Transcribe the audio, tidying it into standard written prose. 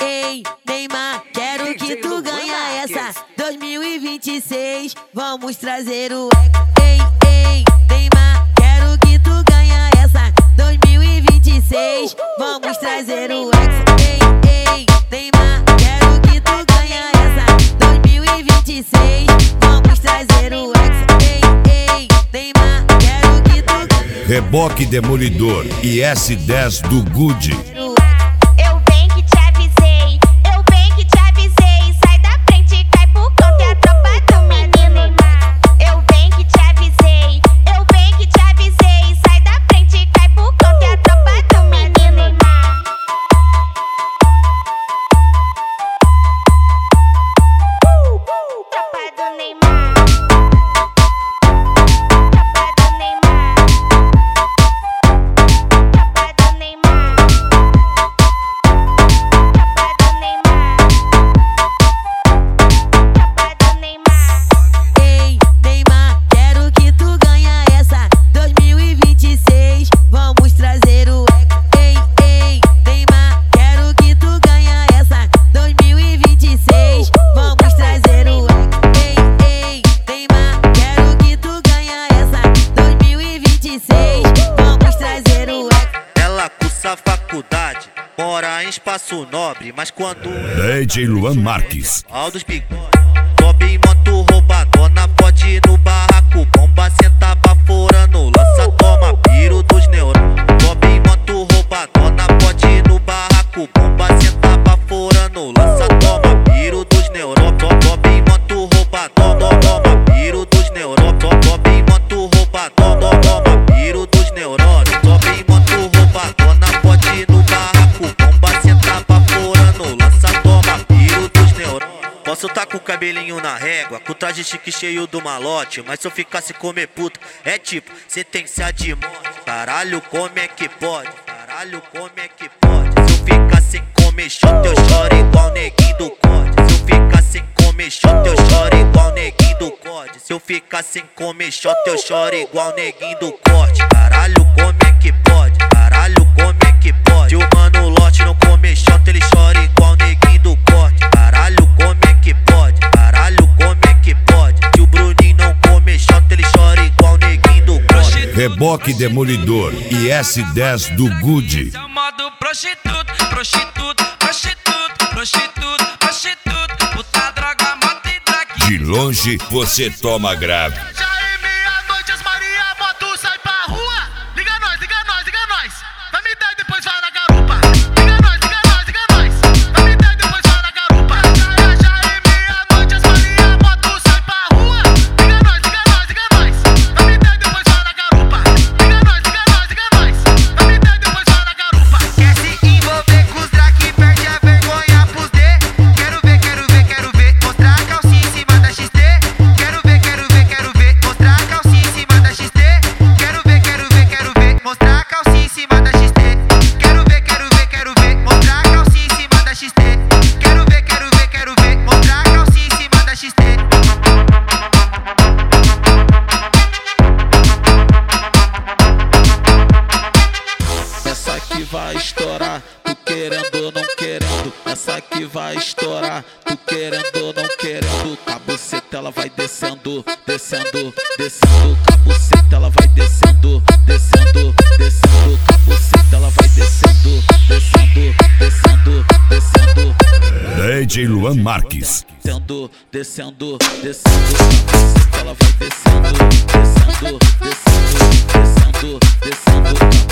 ei, Neymar, quero que tu ganha essa. 2026, vamos trazer o ei, Neymar, quero que tu ganha essa. 2026, vamos trazer o ei, Neymar, quero que tu ganha essa. 2026, vamos trazer o ei, Neymar, quero que tu ganha. Reboque Demolidor e S10 do Good. Faculdade, mora em Espaço Nobre, mas quando DJ Luan Marques, Aldos Bigode, sobe em moto roubadona, pode ir no barraco, bomba senta baforando, lança toma piro dos neurônios. Sobe em moto roubadona, pode ir no barraco, bomba senta baforando, lança toma piro dos neurônios. Sobe em moto roubadona, toma piro dos neurônios. Sobe em moto roubadona, toma piro dos neurônios. Sobe em moto roubadona, pode ir no barraco, bomba senta baforando, lança toma piro dos neurônios. Posso tá com o cabelinho na régua, com o traje chique cheio do malote, mas se eu ficasse comer puta, é tipo sentença de morte. Caralho, como é que pode? Caralho, como é que pode? Se eu ficar sem comer shot, eu choro igual neguinho do code. Se eu ficar sem comer shot, eu choro igual neguinho do code. Se eu ficar sem comer shot, eu choro igual neguinho do corte. Caralho, como é que pode? Caralho, como é que pode? Se o mano lote não comer shot, ele chora igual neguinho do corte. Caralho, como é que pode? Caralho, como é que pode? Se o Bruninho não comer shot, ele chora igual neguinho do corte. Reboque Demolidor e S10 do Good. Esse é o modo prostituto, prostituto, prostituto, prostituto, prostituto, puta droga, moto e drag. De longe você toma grave. Já é meia-noite, as Maria, moto sai pra rua. Liga nós, liga nós, liga nós. Vai me dar e depois vai na garupa. Liga nós, liga nós, liga nós. Vai me dar e depois vai na garupa. Já é meia-noite, as Maria, moto sai pra rua. Liga nós, liga nós, liga nós. Vai me dar e depois vai na garupa. Liga nós, liga nós, liga nós. Vai me dar e depois vai na garupa. Quer se envolver com os drag, perde a vergonha pros D. Quero ver, quero ver, quero ver. Mostrar a calcinha em cima da XT. Quero ver, quero ver, quero ver. Mostrar a calcinha em cima da XT. Quero ver, quero ver, quero ver. Mostrar a calcinha em cima da XT. Quero ver, quero ver, quero ver. Mostrar a calcinha em cima da XT. Quero ver, quero ver, quero ver. Mostrar a calcinha em cima da XT. Essa aqui vai estourar, tu querendo ou não querendo. Essa aqui vai estourar, tu querendo ou não querendo. Cabuceta ela vai descendo, descendo, descendo. Cabuceta ela vai descendo, descendo, descendo. Cabuceta ela vai descendo, descendo, descendo, descendo. DJ Luan Marques. Descendo, descendo, descendo. Cabuceta ela vai descendo, descendo, descendo, descendo, descendo.